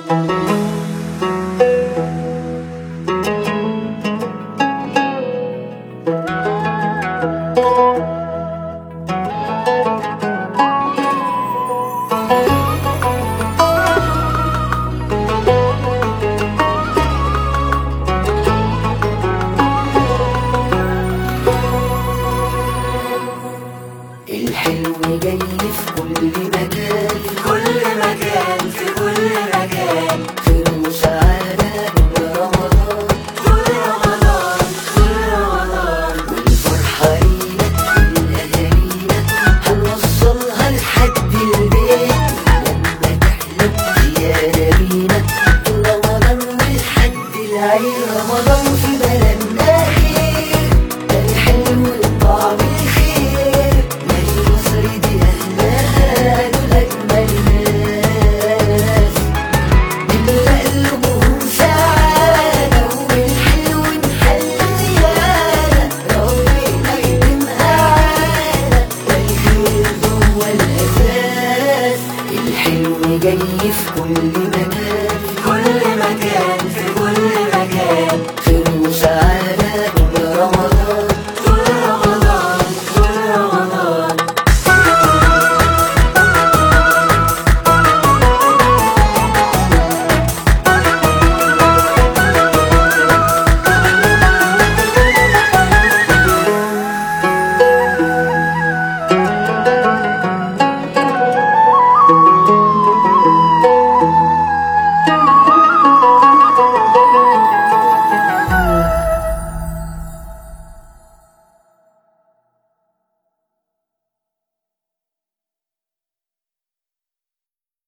الحلو جاي في كل مكان، في كل مكان، في كل مكان، خير وسعادة رمضان، كل رمضان، كل رمضان، والفرحة لينا لأهالينا هنوصلها لحد البيت، لما تحلم زيارة بينا رمضان ولحد العيد. رمضان في بلدنا خير، ده الحلو وطعم الخير، مصر دي أهلها دول أجمل ناس، نملأ قلوبهم سعادة وبالحلو نحل زيادة، ربنا يديمها عادة، والخير هو الأساس. الحلو جاي في كل مكان.